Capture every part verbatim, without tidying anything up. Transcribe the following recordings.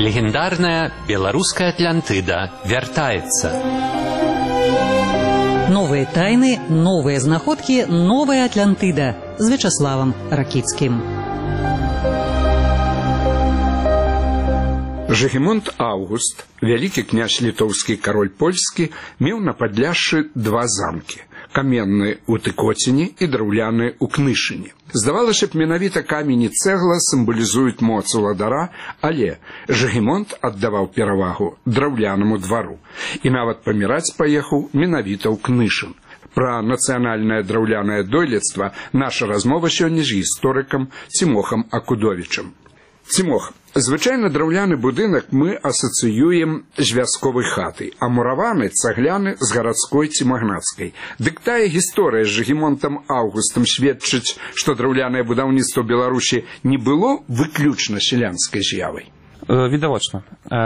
Легендарная белорусская Атлантида вяртается. Новые тайны, новые знаходки, новая Атлантида с Вячеславом Ракицким. Жыгімонт Аўгуст, вялікі князь літоўскі, кароль польскі, меў на Падляшшы два замкі. Каменны ў Тыкоціне і драўляны ў Кнышыне. Здавалася б, менавіта камень і цэгла сімвалізуюць моц уладара, але Жыгімонт аддаваў перавагу драўлянаму двару. І нават паміраць паехаў менавіта ў Кнышын. Пра нацыянальнае драўлянае дойлідства наша размова сёння з гісторыкам Цімохам Акудовічам. Цімох, звычайна драўляны будынак мы асацыюем з вясковай хатай, а мураваны цагляны з гарадской ці магнацкай. Дык тая гісторыя з Жыгімонтам Аўгустам сведчыць, што драўлянае будаўніцтва Беларусі не было выключна сялянскай з'явай. Відавочна.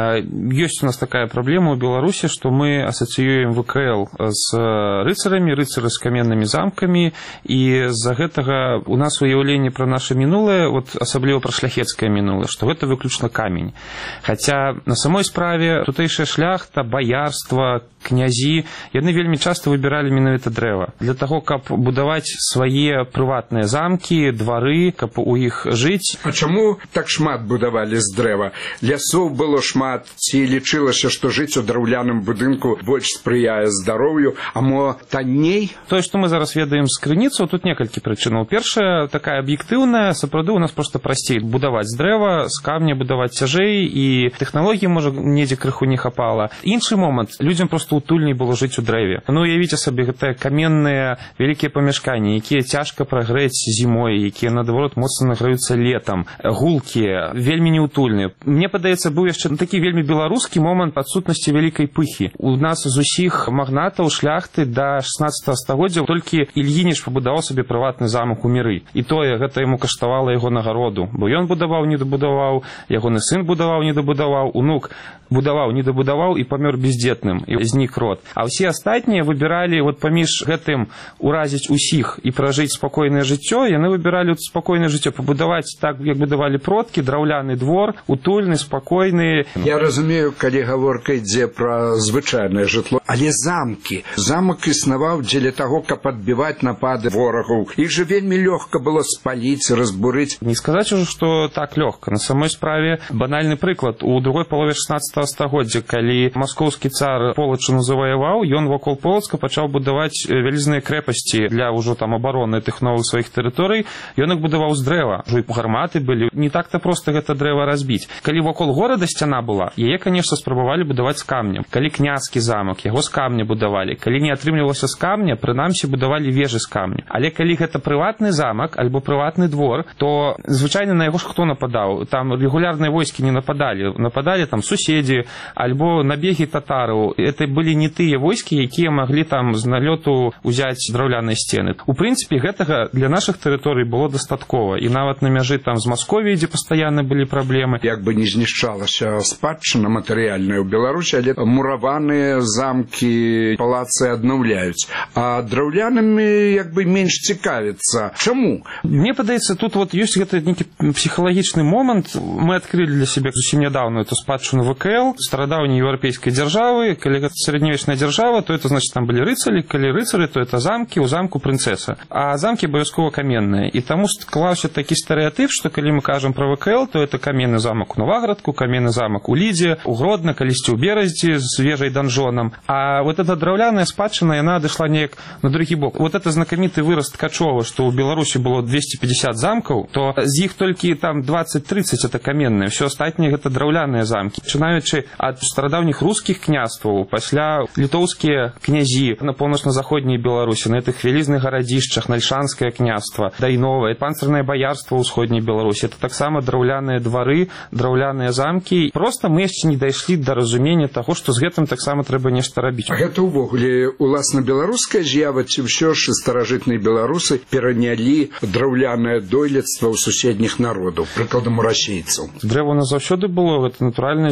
Ёсць у нас такая праблема ў Беларусі, што мы асацыюем вэ ка эл з рыцарамі, рыцары з каменнымі замкамі, і з-за гэтага у нас уяўленне пра наша мінулае, вот, асабліва пра шляхецкае мінулае, што гэта выключна камень. Хаця на самой справе тутэйшая шляхта, баярства, князі, яны вельмі часта выбіралі менавіта дрэва. Для таго, каб будаваць свае прыватныя замкі, двары, каб у іх жыць. А чаму так шмат будавалі з дрэва? Лясоў было шмат, ці лічылася, што жыць у драўляным будынку больш спрыяе здароўю, а мо танней? Тое, што мы зараз ведаем з крыніцаў, тут некалькі прычынаў. Першая, такая аб'ектыўная, сапраўды у нас проста прасцей будаваць з дрэва, з камня будаваць цяжэй, і тэхналогіі, можа, недзе крыху не хапала. Іншы момант, людзям проста утульней было жыць у дрэве. Ну, уявіце сабе, гэтыя каменныя вялікія памяшканні, якія цяжка прагрэць зімой, якія, наадварот, моцна награюцца летам, гулкія, вельмі неутульныя. Мне падаецца, быў яшчэ такі вельмі беларускі момант адсутнасці вялікай пыхі. У нас з усіх магнатаў, шляхты да шаснаццатага стагоддзя толькі Ільініч пабудаваў сабе прыватны замак у Міры. І тое, гэта яму каштавала яго нагароду. Бо ён будаваў, не дабудаваў, ягоны сын будаваў, не дабудаваў, унук будаваў, не дабудаваў і памёр бездзетным, і знік род. А ўсе астатнія выбіралі вот паміж гэтым уразіць усіх і пражыць спакойнае жыццё, яны выбіралі спакойнае жыццё, пабудаваць так, як будавалі продкі, драўляны двор, утульны, спакойны. Я разумею, калі гаворка ідзе пра звычайнае жытло, але замкі. Замак існаваў дзеля таго, каб адбіваць напады ворагаў. Іх жа вельмі лёгка было спаліць, разбурыць. Не сказаць ужо, што так лёгка. На самой справе банальны прыклад. У другой палове шаснаццатага стагоддзя, калі маскоўскі цар Полачыну заваяваў, ён вакол Полацка пачаў будаваць вялізныя крэпасці для ўжо там абароны тых новых сваіх тэрыторый. Ён іх будаваў з дрэва. Ужо і гарматы былі. Не так-то проста гэта дрэва разбіць. Калі вакол горада сцяна была, яе, конечно, спрабавалі будаваць з камня. Калі княскі замак, яго з камня будавалі. Калі не атрымлівалася з камня, прынамсі будавалі вежы з камня. Але калі гэта прыватны замак альбо прыватны двор, то звычайна на яго ж хто нападаў? Там рэгулярныя войскі не нападалі. Нападалі там суседзі альбо набегі татараў. Это былі не тыя войскі, якія маглі там з налёту ўзяць драўляныя сцены. У прынцыпе, гэтага для нашых тэрыторый было дастаткова. І нават на мяжы там з Масковіяй, дзе пастаянна былі праблемы. Як бы не знішчалася спадчына матэрыяльная ў Беларусі, але мураваныя замкі, палацы аднаўляюць. А драўлянымі як бы менш цікавіцца. Чаму? Мне падаецца, тут вот ёсць гэты нейкі псіхалагічны момант. Мы адкрылі для сябе зусім нядаўна эту спадчыну вэ ка эл, старадаўняй еўрапейскай дзяржавы. Калі гэта сярэднявечная дзяржава, то это значит там былі рыцары, калі рыцары, то это замкі, у замку прынцэса. А замкі абавязкова каменныя. І таму склаўся такі стэрэатып, што калі мы кажам пра вэ ка эл, то это каменны замак у Новаградку, каменны замак у Лідзе, у Гродна, калісьці ў Бераздзі з вежай-данжонам. А вот эта драўляная спадчына, яна адышла неяк на другі бок. Вот это знакаміты выраз Ткачова, што ў Беларусі было двести пятьдесят замкаў, то з іх толькі там двадцать-тридцать это каменныя, все астатнія гэта драўляныя замкі. Пачынаючы ад старадаўніх рускіх княстваў, пасля літоўскія князі на паўночна-заходняй Беларусі, на гэтых вялізных гарадзішчах, Нальшанскае княства, Дайновае, панцырнае баярства ў ўсходняй Беларусі. Это таксама драўляныя двары, драўляныя замкі. Просто мы яшчэ не дайшлі да разумення таго, што з гэтым таксама трэба нешта рабіць. А гэта ўвогуле уласна беларуская з'ява, ці ўсё ж старажытныя беларусы перанялі драўлянае дойлідства ў суседніх народаў, прыкладам у расейцаў? Дрэва у нас заўсёды было, гэта натуральная з'ява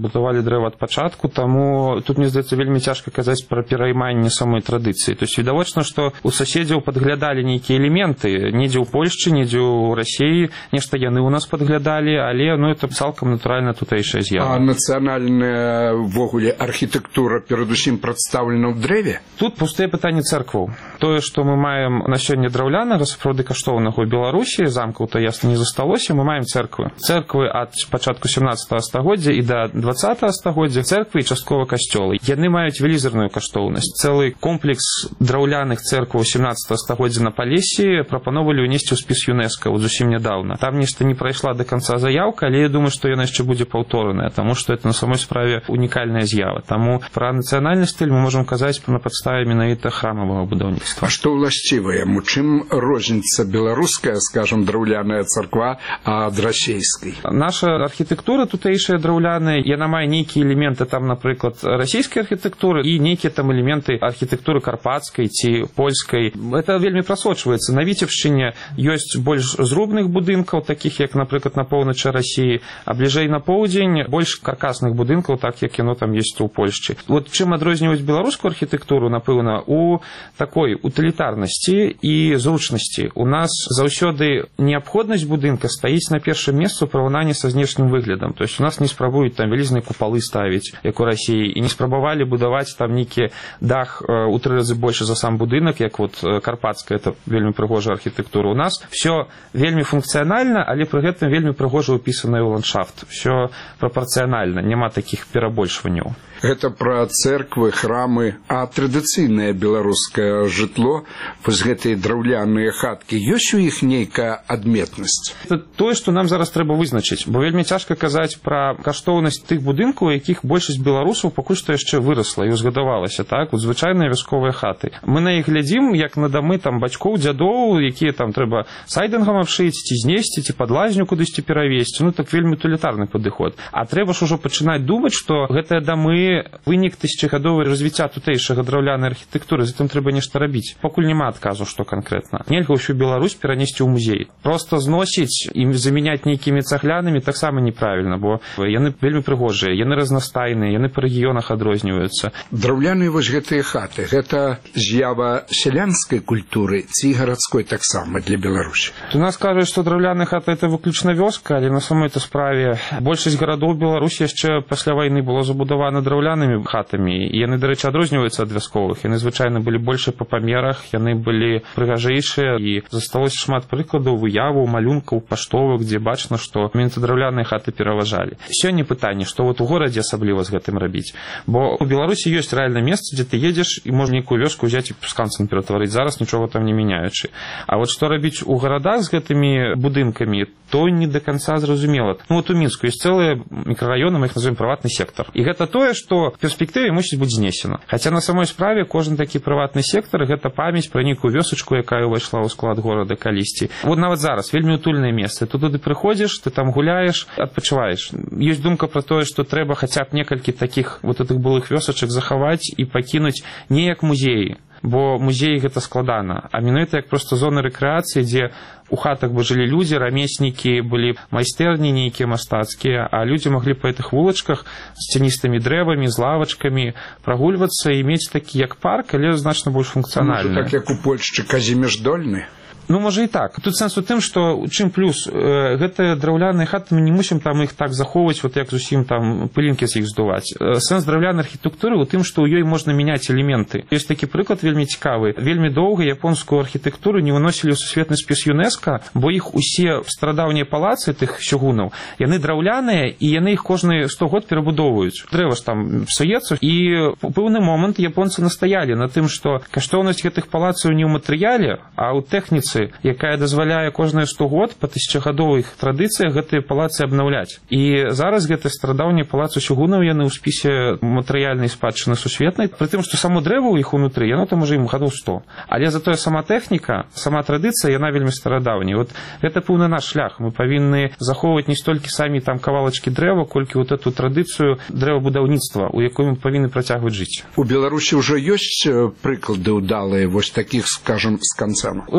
будавалі дрэва ад пачатку, таму тут, мне здаецца, вельмі цяжка казаць пра перайманне самой традыцыі. То есть відавочна, што у суседзяў падглядалі нейкія элементы, недзе ў Польшчы, недзе ў Расіі, нешта яны ў нас падглядалі, але ну это цалкам натуральна тутэйшая з'ява. А нацыянальная ввогуле архітэктура перадусім прадстаўлена ў дрэве? Тут пустыя пытанні цэркваў. Тое, што мы маем на сёння драўлянага, сапраўды каштоўнага ў Беларусі, замкаў то ясна не засталося, мы маем цэрквы. Цэрквы ад пачатку сямнаццатага стагоддзя і да дваццатага стагоддзя, цэрквы і часткова касцёлы. Яны маюць велізарную каштоўнасць. Цэлы комплекс драўляных цэркваў сямнаццатага стагоддзя на Палесе прапановалі ўнесці ў спіс ЮНЕСКО вот зусім нядаўна. Там нешта не прайшла до конца заявка, але я думаю, што яна яшчэ будзе паўтораная, таму што это на самой справе унікальная з'ява. Таму пра нацыянальны стыль мы можам казаць на падставе менавіта храмавага будаўніцтва. А што ўласціва яму? Чым розніца беларуская, скажем, драўляная царква ад расійскай? Наша архітэктура тутэйшая драўляная, яна мае нейкія элементы там, напрыклад, расійскай архітэктуры і нейкія там элементы архітэктуры карпацкай ці польскай. Это вельмі прасочваецца. На Віцебшчыне ёсць больш зрубных будынкаў, такіх як, напрыклад, на поўначы Расіі, а бліжэй на поўдзень больш каркасных будынкаў, так як яно там ёсць у Польшчы. Вот чым адрозніваюць беларускую архітэктуру, напэўна, у такой утылітарнасці і зручнасці. У нас заўсёды неабходнасць будынка стаіць на першым месцы ў параўнанні са знешнім выглядам. То есть у нас не спрабуюць там вялізныя купалы ставіць, як у Расіі, і не спрабавалі будаваць там нейкі дах у тры разы больше за сам будынак, як вот карпацкая, это вельмі прыгожая архітэктура. У нас все вельмі функцыянальна, але пры гэтым вельмі прыгожа ўпісанае ў ландшафт. Все прапорцыянальна, няма такіх перабольшванняў. Гэта пра цэрквы, храмы, а традыцыйнае беларускае жытло, вось гэтыя драўляныя хаткі, ёсць у іх нейкая адметнасць? Это тое, што нам зараз трэба вызначыць, бо вельмі цяжка казаць пра каштоўнасць тых будынкаў, у якіх большасць беларусаў пакуль што яшчэ вырасла і узгадавалася, так, вот звычайныя вясковыя хаты. Мы на іх глядзім, як на дамы там бацькоў, дзядоў, якія там трэба сайдынгам абшыць, ці знесці, ці пад лазню кудысьці перавесці. Ну, так вельмі утылітарны падыход. А трэба ж ужо пачынаць думаць, што гэтыя дамы вынік тысячагадовай развіцця тутэйшага драўлянай архітэктуры, з гэтым трэба нешта рабіць. Пакуль няма адказу, што канкрэтна. Нельга ўсю Беларусь перанесці ў музей. Проста зносіць і замяняць нейкімі цаглянамі таксама неправільна, бо яны вельмі прыгожыя, яны разнастайныя, яны па рэгіёнах адрозніваюцца. Драўляныя вось гэтыя хаты, гэта з'ява сялянскай культуры ці гарадской таксама для Беларусі? У нас кажуць, што драўляная хата это выключна вёска, але на самой-то справе большасць гарадоў Беларусі яшчэ пасля вайны было забудавана драўлянымі хатамі, і яны, дарэчы, адрозніваюцца ад вясковых. Яны звычайна былі больш па памерах, яны былі прыгажэйшыя, і засталося шмат прыкладаў выяваў, малюнкаў паштовых, дзе бачна, што менавіта драўляныя хаты пераважалі. Сёння пытанне, што вот у горадзе асабліва з гэтым рабіць, бо у Беларусі ёсць рэальна месца, дзе ты едзеш і можна нейкую вёску ўзяць і сканцэн ператварыць, зараз нічога там не мяняючы. А вот што рабіць у гарадах з гэтымі будынкамі, то не до конца зразумела. Ну вот у Мінску ёсць цэлыя мікрараёны, мы іх называем прыватны сектар. І гэта тое, што в перспектыве мусіць быць знесена. Хаця на самой справе кожны такі прыватны сектар гэта памяць пра нейкую вёсачку, якая ўвайшла ў склад горада калісьці. Вот нават зараз вельмі утульнае месца. Ты туды прыходзіш, ты там гуляеш, адпачываеш. Ёсць думка пра тое, што трэба хаця б некалькі такіх вот гэтых былых вёсачак захаваць і пакінуць не як музеі, бо музеі гэта складана, а менавіта як проста зона рэкрэацыі, дзе у хатах бы жылі людзі, рамеснікі, былі майстэрні нейкія мастацкія, а людзі маглі па гэтых вулачках з цяністымі дрэвамі, з лавачкамі прагульвацца і мець такі як парк, але значна больш функцыянальны. Так як у Польшчы Казіміш Дольны? Ну, можа і так. Тут сэнс у тым, што чым плюс, э, гэтыя драўляныя хаты, мы не мусім там іх так захоўваць, вот як зусім там пылінкі з іх здуваць. Э, сэнс драўлянай архітэктуры ў тым, што ў ёй можна мяняць элементы. Ёсць такі прыклад вельмі цікавы. Вельмі доўга японскую архітэктуру не выносілі ў сусветны спіс ЮНЕСКО, бо іх усе старадаўнія палацы тых сёгунаў, яны драўляныя, і яны іх кожны сто год перабудоўваюць. Дрэва ж там псуецца, і ў пэўны момант японцы настаялі на тым, што каштоўнасць гэтых палацаў не ў матэрыяле, а ў тэхніцы, якая дазваляе кожныя сто год па тысячагадовых традыцыях гэтыя палацы абнаўляць. І зараз гэты старадаўнія палацы сёгунаў яны ў спісе матэрыяльнай спадчыны сусветнай, пры тым, што само дрэва ў іх унутры, яно там уже ім гадоў сто. Але затое сама тэхніка, сама традыцыя, яна вельмі старадаўняя. Вот гэта пэўны наш шлях. Мы павінны захоўваць не столькі самі там кавалачкі дрэва, колькі вот эту традыцыю дрэвабудаўніцтва, у якой мы павінны працягваць жыць. У Беларусі ўжо ёсць прыклады ўдалыя вось такіх, скажам, сканцэнаў? Як бы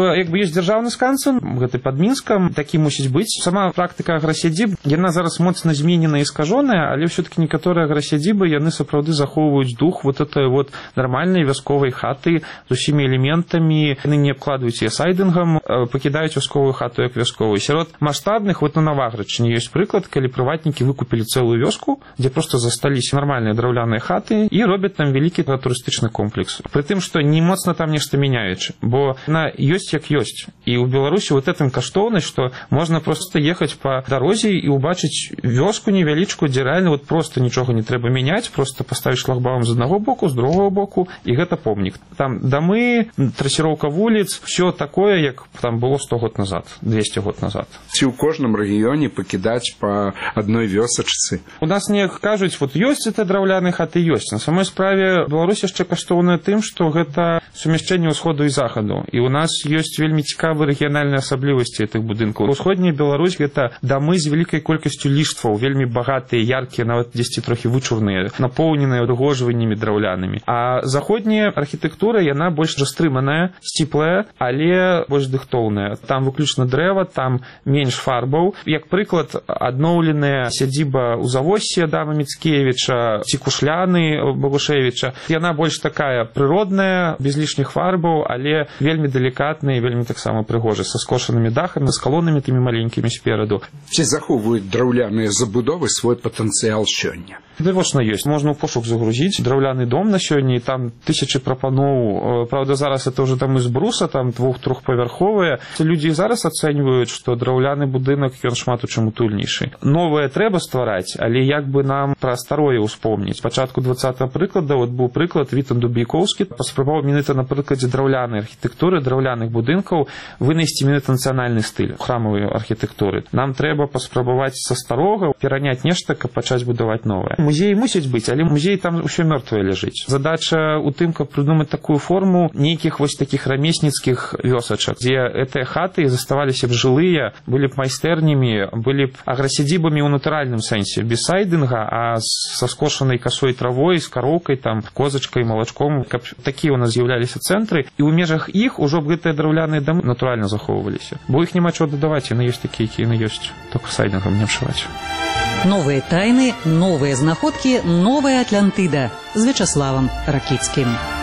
ёсць дзяржаўны скансен, гэты пад Мінскам, такі мусіць быць. Сама практыка аграсядзіб, яна зараз моцна зменена і скажоная, але ўсё-таки некаторыя аграсядзібы, яны сапраўды захоўваюць дух вот этой вот нармальнай вясковай хаты з усімі элементамі, яны не абкладваюць яе сайдынгам, пакідаюць вясковую хату як вясковую. Сярод маштабных, вот на Наваграчыне ёсць прыклад, калі прыватнікі выкупілі цэлую вёску, дзе проста засталіся нармальныя драўляныя хаты і робяць там вялікі турыстычны комплекс. Пры тым, што не моцна там нешта мяняючы, бо на ёсць як ёсць. І ў Беларусі вот этим каштоўнасць, што можна проста ехаць па дарозе і ўбачыць вёску невялічку, дзе рэальна вот просто нічога не трэба мяняць, просто паставіць шлагбаум з аднаго боку, з другого боку, і гэта помнік. Там дамы, трасіроўка вуліц, все такое, як там было сто год назад, двести год назад. Ці ў кожным рэгіёне пакідаць па адной вёсачцы? У нас не кажуць, вот ёсць это драўляныя хаты, ёсць. На самой справе Беларусь яшчэ каштоўная тым, што гэта сумяшчэнне ўсходу і захаду. І у нас ёсць вельмі цікавыя рэгіянальныя асаблівасці гэтых будынкаў. Усходняя Беларусь гэта дамы з вялікай колькасцю ліштваў, вельмі багатыя, яркія, нават дзесьці трохі вычурныя, напоўненыя ўпрыгожваннямі драўлянымі. А заходняя архітэктура, яна больш растрыманая, сціплая, але больш дыхтоўная. Там выключна дрэва, там менш фарбаў. Як прыклад, адноўленая сядзіба ў Завоссі Адама Міцкевіча ці Кушляны Багушевіча. Яна больш такая прыродная, без лішніх фарбаў, але вельмі далікатная і вельмі таксама прыгожая, са скошанымі дахамі, з калонамі тымі маленькімі спераду. Ці захоўваюць драўляныя забудовы свой патэнцыял сёння? Відавочна ёсць. Можна ў пошук загрузіць драўляны дом на сёння, і там тысячы прапаноў. Правда, зараз это ўжо там з бруса, там двух-трохпавярховыя. Людзі зараз ацэньваюць, што драўляны будынак, ён шмат у чым утульнейшы. Новае трэба ствараць, але як бы нам пра старое ўспомніць. Пачатку двадцатага прыклада, от быў прыклад Вітан Дубейкоўскі, паспрабаваў менавіта на прыкладзе драўлянай архітэктуры, драўляных будынкаў вынайсці менавіта нацыянальны стыль храмавай архітэктуры. Нам трэба паспрабаваць са старога пераняць нешта, каб пачаць будаваць новае. Музей мусіць быць, але музей там ўсё мёртвае ляжыць. Задача ў тым, каб прыдумаць такую форму нейкіх вось такіх рамесніцкіх вёсачак, дзе гэтыя хаты заставаліся б жылыя, былі б майстэрнямі, былі б аграсядзібамі ў натуральным сэнсе, без сайдынга, а са скошанай касой травой, з кароўкай, там, козачкай, малачком, каб такія ў нас з'яўляліся цэнтры, і ў межах іх ужо б гэтыя драўляныя дамы натуральна захоўваліся. Бо іх няма чого дадаваць, яны ёсць такія, якія яны ёсць, толькі сайдынгам не абшываць. Новые тайны, новые знаходки, новая Атлантыда с Вячеславом Ракицким.